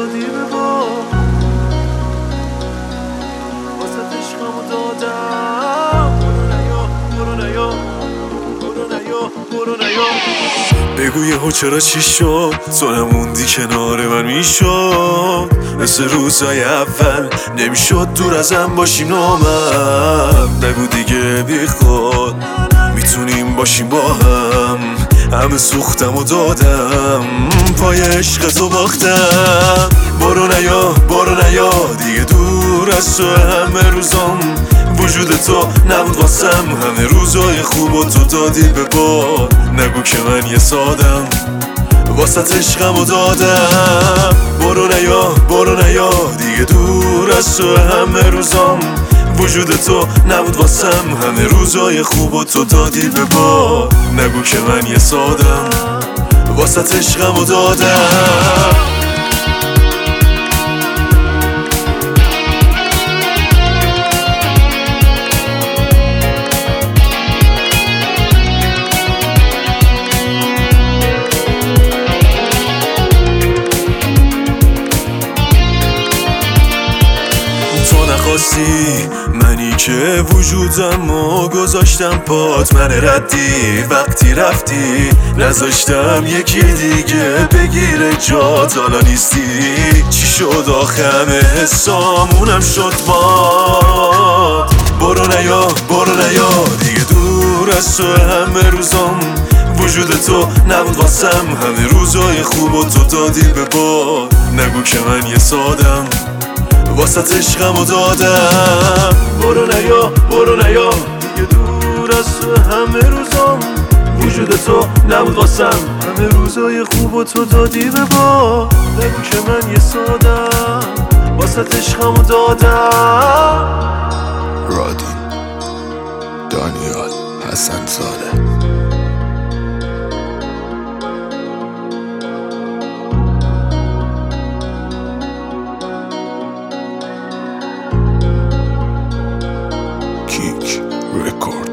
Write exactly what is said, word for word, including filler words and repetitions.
دادی به با واسه عشقمو دادم. برو نیا برو نیا برو نیا برو نیا. بگو یهو چرا چی شد تو نموندی کنار من میشد مثل روزای اول نمیشد دور ازم باشیم نامم. نگو دیگه بی خود میتونیم باشیم با هم. همه سوختم و دادم پای عشق تو باختم. برو نیا برو نیا دیگه دور از تو همه روزام. وجود تو نبود واسم همه روزای خوب و تو دادی به باد. نگو که من یه سادم واسه عشقمو دادم. برو نیا برو نیا دیگه دور از تو همه روزام. وجود تو نبود واسم همه روزای خوب و تو دادی به باد. نگو که من یه سادم واسه عشقمو دادم. نخواستی منی که وجودمو گذاشتم پات. من ردی وقتی رفتی نذاشتم یکی دیگه بگیره جات. حالا نیستی چی شد آخمه حسامونم شد باد. برو نیا برو نیا دیگه دور از تو همه روزام. وجود تو نبود واسم همه روزای خوب و تو دادی به باد. نگو که من یه سادم واسه عشقمو دادم. برو نیا برو نیا دیگه دور از تو همه روزام. وجود تو نبود واسم همه روزای خوب و تو دادی به با. نگو که من یه سادم واسه عشقمو دادم. رادین دانیال حسن زاده. Record.